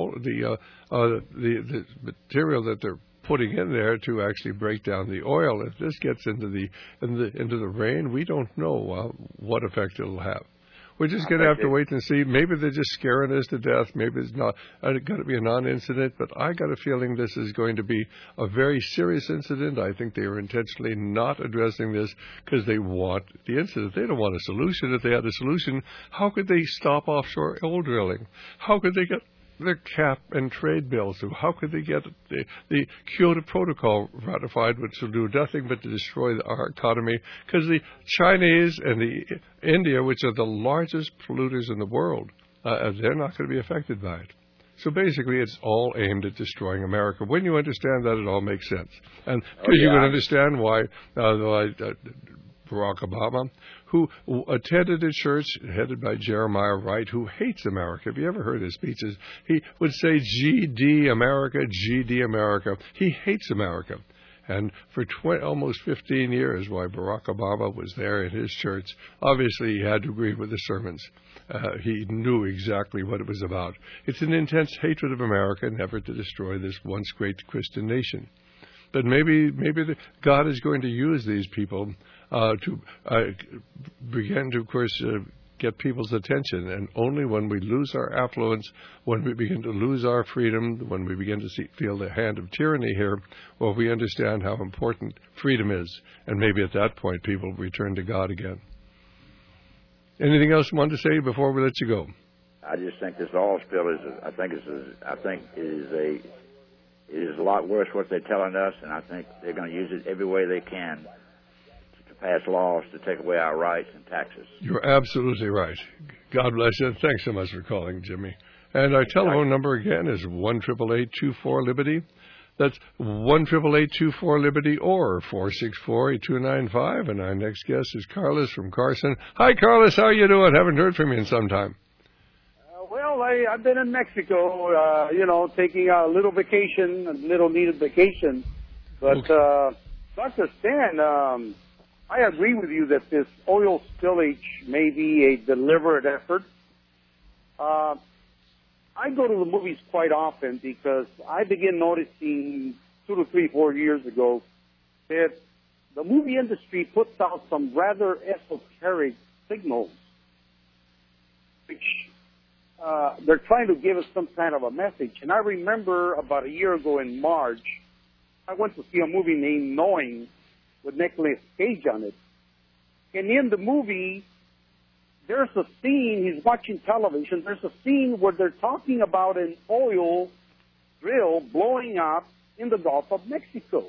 material that they're putting in there to actually break down the oil. If this gets into the rain, we don't know what effect it'll have. We're just going to have to wait and see. Maybe they're just scaring us to death. Maybe it's not going to be a non-incident. But I got a feeling this is going to be a very serious incident. I think they are intentionally not addressing this because they want the incident. They don't want a solution. If they had a solution, how could they stop offshore oil drilling? How could they get their cap and trade bills through? How could they get the Kyoto Protocol ratified, which will do nothing but to destroy our economy? Because the Chinese and the India, which are the largest polluters in the world, they're not going to be affected by it. So basically, it's all aimed at destroying America. When you understand that, it all makes sense. And because you can understand why Barack Obama, who attended a church headed by Jeremiah Wright, who hates America. Have you ever heard his speeches? He would say, GD America, GD America. He hates America. And for almost 15 years, while Barack Obama was there in his church, obviously he had to agree with the sermons. He knew exactly what it was about. It's an intense hatred of America and effort to destroy this once great Christian nation. But maybe God is going to use these people to begin to, of course, get people's attention. And only when we lose our affluence, when we begin to lose our freedom, when we begin to feel the hand of tyranny here, will we understand how important freedom is. And maybe at that point, people return to God again. Anything else you want to say before we let you go? I just think this oil spill is a lot worse what they're telling us, and I think they're going to use it every way they can to pass laws to take away our rights and taxes. You're absolutely right. God bless you. Thanks so much for calling, Jimmy. And our telephone number again is 1-888-24-LIBERTY. That's 1-888-24-LIBERTY or 464-8295. And our next guest is Carlos from Carson. Hi, Carlos. How are you doing? Haven't heard from you in some time. Well, I've been in Mexico, taking a little vacation, a little needed vacation. But, okay. Dr. Stan, I agree with you that this oil spillage may be a deliberate effort. I go to the movies quite often because I began noticing 2 to 3, 4 years ago that the movie industry puts out some rather esoteric signals, which they're trying to give us some kind of a message. And I remember about a year ago in March, I went to see a movie named Knowing with Nicolas Cage on it. And in the movie, there's a scene, he's watching television, there's a scene where they're talking about an oil drill blowing up in the Gulf of Mexico.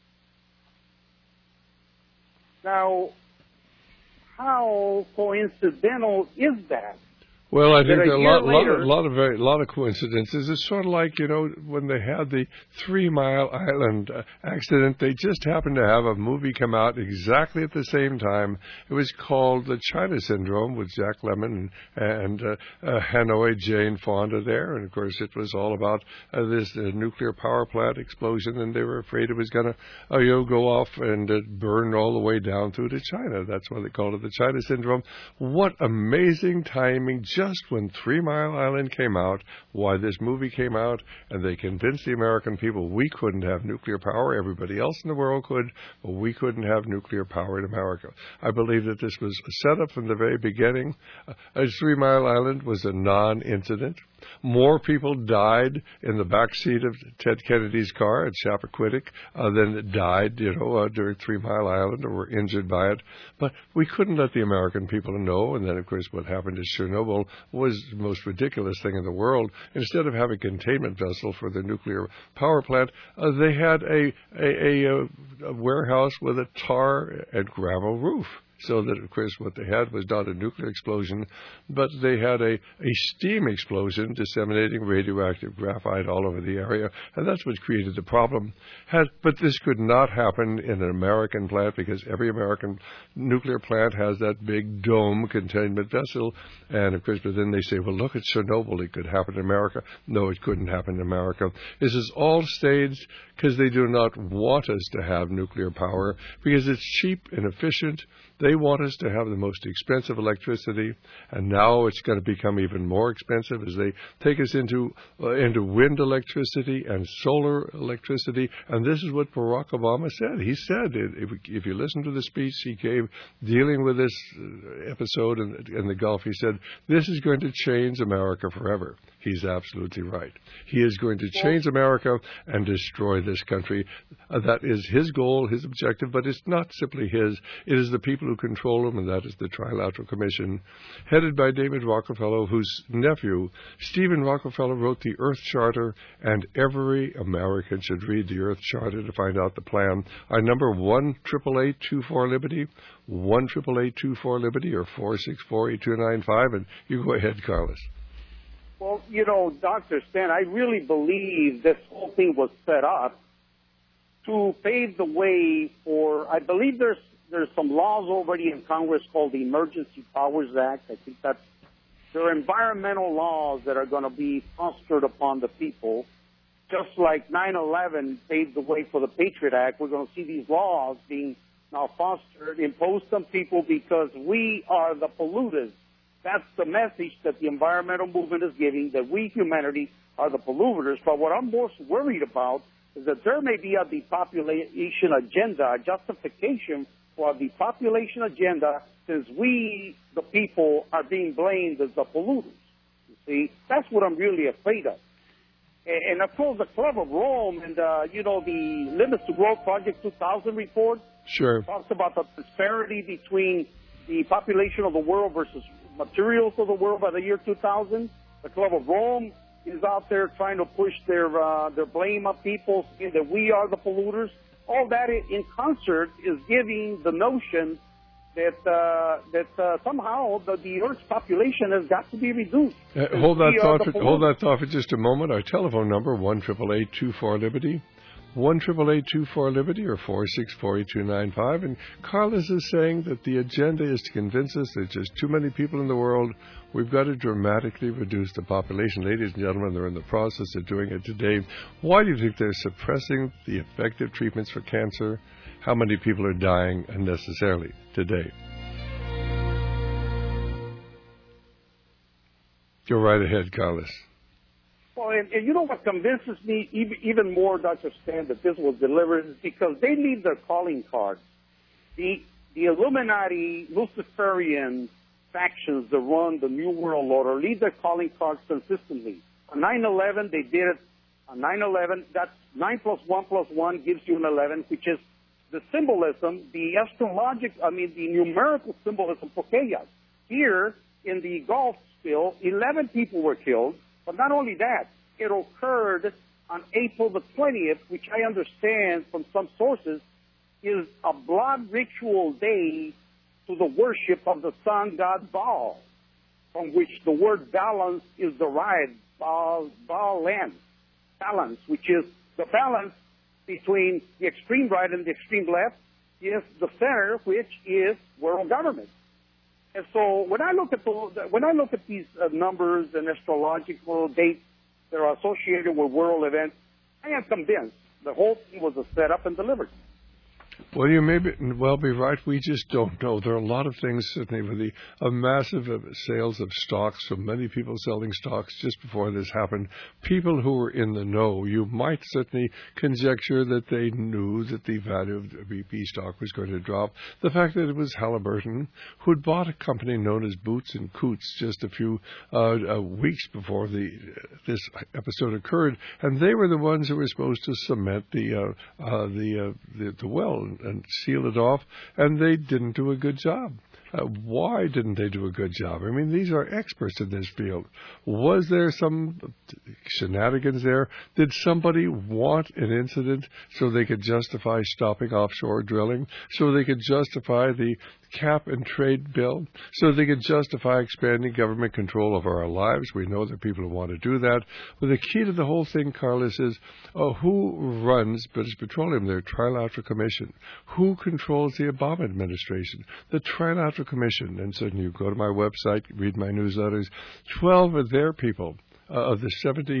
Now, how coincidental is that? Well, I think there are a lot of coincidences. It's sort of like, when they had the 3 Mile Island accident, they just happened to have a movie come out exactly at the same time. It was called The China Syndrome with Jack Lemmon and Hanoi Jane Fonda there. And, of course, it was all about this nuclear power plant explosion, and they were afraid it was going to go off and burn all the way down through to China. That's why they called it The China Syndrome. What amazing timing. Just when 3 Mile Island came out, why this movie came out, and they convinced the American people we couldn't have nuclear power. Everybody else in the world could, but we couldn't have nuclear power in America. I believe that this was set up from the very beginning. 3 Mile Island was a non-incident. More people died in the back seat of Ted Kennedy's car at Chappaquiddick than died, during 3 Mile Island or were injured by it. But we couldn't let the American people know. And then, of course, what happened at Chernobyl was the most ridiculous thing in the world. Instead of having a containment vessel for the nuclear power plant, they had a warehouse with a tar and gravel roof. So that, of course, what they had was not a nuclear explosion, but they had a steam explosion disseminating radioactive graphite all over the area, and that's what created the problem. But this could not happen in an American plant because every American nuclear plant has that big dome containment vessel, and, of course, but then they say, well, look at Chernobyl, it could happen in America. No, it couldn't happen in America. This is all staged because they do not want us to have nuclear power because it's cheap and efficient. They want us to have the most expensive electricity, and now it's going to become even more expensive as they take us into wind electricity and solar electricity. And this is what Barack Obama said. He said, if you listen to the speech he gave dealing with this episode in the Gulf, he said, this is going to change America forever. He's absolutely right. He is going to change America and destroy this country. That is his goal, his objective, but it's not simply his. It is the people who control him, and that is the Trilateral Commission, headed by David Rockefeller, whose nephew, Stephen Rockefeller, wrote the Earth Charter, and every American should read the Earth Charter to find out the plan. Our number 1-888-24-LIBERTY, 1-888-24-LIBERTY, or 464-8295, and you go ahead, Carlos. Well, Dr. Stan, I really believe this whole thing was set up to pave the way for, I believe there's some laws already in Congress called the Emergency Powers Act. I think there are environmental laws that are going to be fostered upon the people. Just like 9/11 paved the way for the Patriot Act, we're going to see these laws being now fostered, imposed on people because we are the polluters. That's the message that the environmental movement is giving, that we, humanity, are the polluters. But what I'm most worried about is that there may be a depopulation agenda, a justification for a depopulation agenda, since we, the people, are being blamed as the polluters. You see, that's what I'm really afraid of. And of course, the Club of Rome and, the Limits to Growth Project 2000 report talks about the disparity between the population of the world versus materials of the world by the year 2000. The Club of Rome is out there trying to push their blame on people, saying that we are the polluters. All that in concert is giving the notion that somehow the Earth's population has got to be reduced. Hold that thought for just a moment. Our telephone number, 1-888-24-LIBERTY. 1-888-24-LIBERTY or 464-8295. And Carlos is saying that the agenda is to convince us there's just too many people in the world. We've got to dramatically reduce the population. Ladies and gentlemen, they're in the process of doing it today. Why do you think they're suppressing the effective treatments for cancer? How many people are dying unnecessarily today? Go right ahead, Carlos. Well, and you know what convinces me even more, Dr. Stan, that this was delivered is because they leave their calling cards. The Illuminati, Luciferian factions that run the New World Order leave their calling cards consistently. On 9/11, they did it. On 9/11, that's 9 + 1 + 1 gives you an 11, which is the symbolism, the numerical symbolism for chaos. Here in the Gulf spill, 11 people were killed. But not only that, it occurred on April the 20th, which I understand from some sources is a blood ritual day to the worship of the sun god Baal, from which the word balance is derived, balance, which is the balance between the extreme right and the extreme left, is the center, which is world government. And so when I look at these numbers and astrological dates that are associated with world events, I am convinced the whole thing was a setup and delivered. Well, you may well be right. We just don't know. There are a lot of things, certainly, with the massive sales of stocks, so many people selling stocks just before this happened. People who were in the know, you might certainly conjecture that they knew that the value of the BP stock was going to drop. The fact that it was Halliburton, who'd bought a company known as Boots and Coots just a few weeks before this episode occurred, and they were the ones who were supposed to cement the well and seal it off, and they didn't do a good job. Why didn't they do a good job? I mean, these are experts in this field. Was there some shenanigans there? Did somebody want an incident so they could justify stopping offshore drilling, so they could justify the cap and trade bill, so they could justify expanding government control over our lives? We know there are people who want to do that. But the key to the whole thing, Carlos, is who runs British Petroleum, their Trilateral Commission? Who controls the Obama administration? The Trilateral Commission. And certainly you go to my website, read my newsletters. 12 of their people of the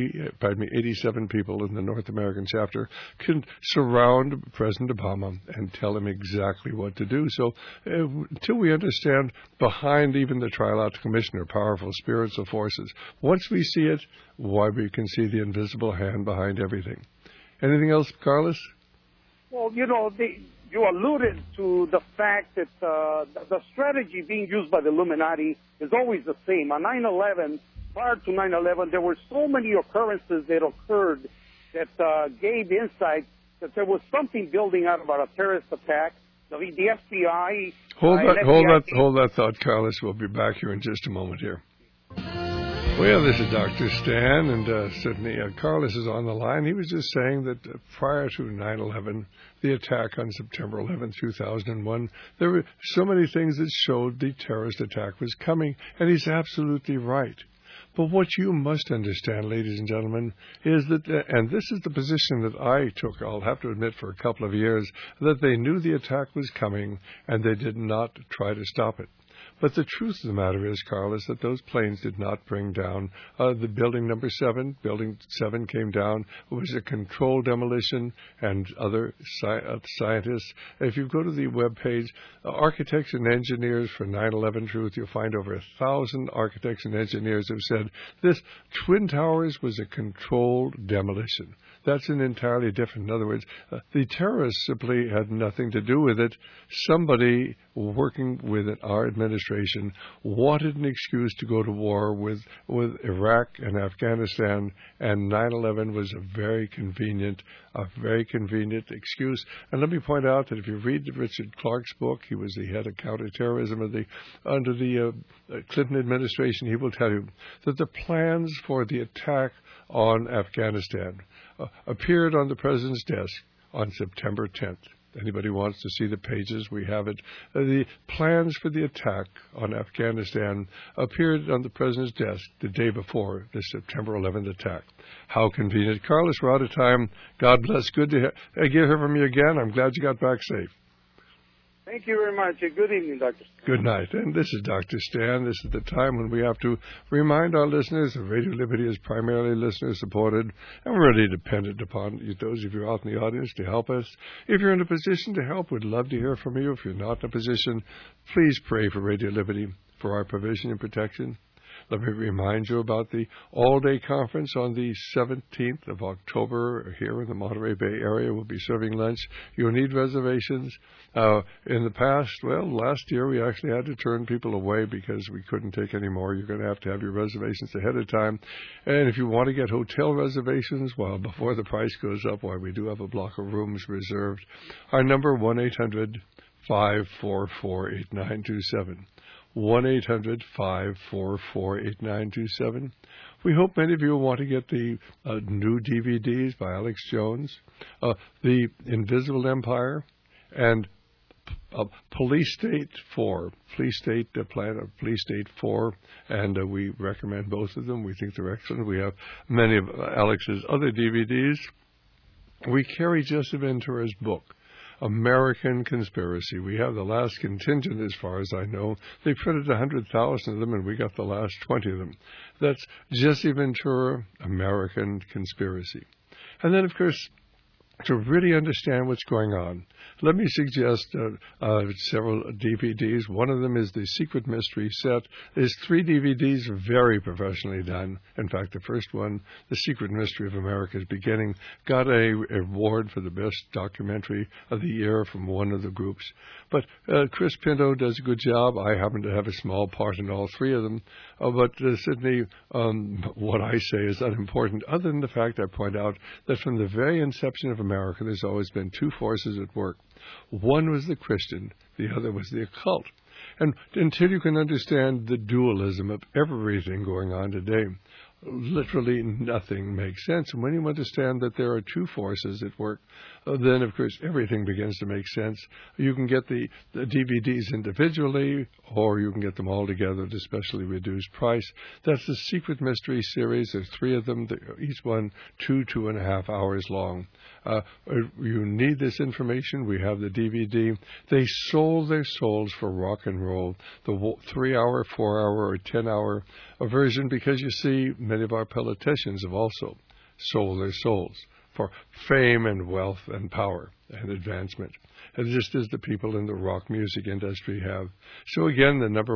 87 people in the North American chapter can surround President Obama and tell him exactly what to do. So until we understand behind even the trial out commissioner, powerful spiritual forces, once we see it, why we can see the invisible hand behind everything. Anything else, Carlos? Well, you alluded to the fact that the strategy being used by the Illuminati is always the same. On 9/11, prior to 9/11, there were so many occurrences that occurred that gave insight that there was something building out about a terrorist attack. The FBI... Hold that thought, Carlos. We'll be back here in just a moment here. Well, this is Dr. Stan, and certainly Carlos is on the line. He was just saying that prior to 9/11, the attack on September 11, 2001, there were so many things that showed the terrorist attack was coming, and he's absolutely right. But what you must understand, ladies and gentlemen, is that, and this is the position that I took, I'll have to admit, for a couple of years, that they knew the attack was coming, and they did not try to stop it. But the truth of the matter is, Carlos, that those planes did not bring down the building number 7. Building 7 came down. It was a controlled demolition, and other scientists. If you go to the webpage, architects and engineers for 9/11 Truth, you'll find over 1,000 architects and engineers who said this Twin Towers was a controlled demolition. That's an entirely different. In other words, the terrorists simply had nothing to do with it. Somebody working with our administration wanted an excuse to go to war with Iraq and Afghanistan, and 9/11 was a very convenient excuse. And let me point out that if you read Richard Clarke's book, he was the head of counterterrorism under the Clinton administration, he will tell you that the plans for the attack on Afghanistan appeared on the president's desk on September 10th. Anybody wants to see the pages, we have it. The plans for the attack on Afghanistan appeared on the president's desk the day before the September 11th attack. How convenient. Carlos, we're out of time. God bless. Good to hear from you again. I'm glad you got back safe. Thank you very much. Good evening, Dr. Stan. Good night. And this is Dr. Stan. This is the time when we have to remind our listeners that Radio Liberty is primarily listener-supported, and we're really dependent upon those of you out in the audience to help us. If you're in a position to help, we'd love to hear from you. If you're not in a position, please pray for Radio Liberty, for our provision and protection. Let me remind you about the all-day conference on the 17th of October here in the Monterey Bay area. We'll be serving lunch. You'll need reservations. In the past, last year we actually had to turn people away because we couldn't take any more. You're going to have your reservations ahead of time. And if you want to get hotel reservations, before the price goes up, we do have a block of rooms reserved. Our number, 1-800-544-8927. 1-800-544-8927. We hope many of you will want to get the new DVDs by Alex Jones, The Invisible Empire, and Police State 4, Police State Plan of Police State 4, and we recommend both of them. We think they're excellent. We have many of Alex's other DVDs. We carry Jesse Ventura's book, American Conspiracy. We have the last contingent, as far as I know. They printed 100,000 of them, and we got the last 20 of them. That's Jesse Ventura, American Conspiracy. And then, of course, to really understand what's going on, let me suggest several DVDs. One of them is the Secret Mystery Set. There's 3 DVDs, very professionally done. In fact, the first one, The Secret Mystery of America's Beginning, got an award for the best documentary of the year from one of the groups. But Chris Pinto does a good job. I happen to have a small part in all 3 of them. But Sydney, what I say is unimportant, other than the fact I point out that from the very inception of America, there's always been 2 forces at work. One was the Christian, the other was the occult. And until you can understand the dualism of everything going on today, literally nothing makes sense. And when you understand that there are 2 forces at work, then, of course, everything begins to make sense. You can get the DVDs individually, or you can get them all together at a specially reduced price. That's the Secret Mystery series. There's 3 of them, each one 2.5 hours long. You need this information. We have the DVD. They sold their souls for rock and roll, the 3-hour, 4-hour, or 10-hour version, because, you see, many of our politicians have also sold their souls for fame and wealth and power and advancement, and just as the people in the rock music industry have. So again, the number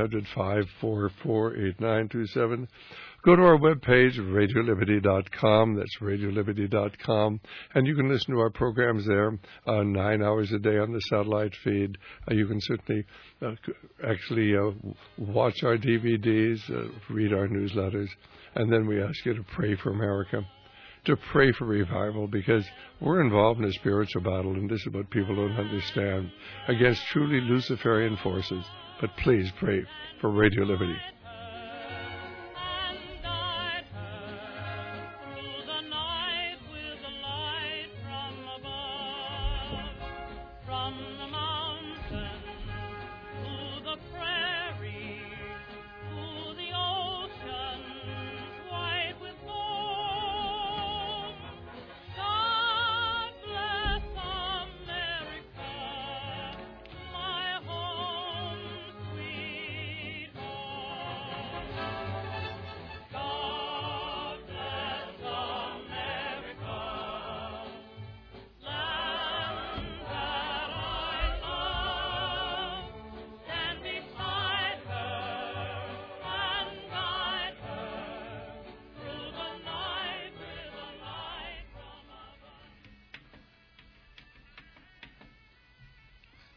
1-800-544-8927. Go to our webpage, radioliberty.com. That's radioliberty.com. And you can listen to our programs there 9 hours a day on the satellite feed. You can certainly actually watch our DVDs, read our newsletters. And then we ask you to pray for America, to pray for revival, because we're involved in a spiritual battle, and this is what people don't understand, against truly Luciferian forces. But please pray for Radio Liberty.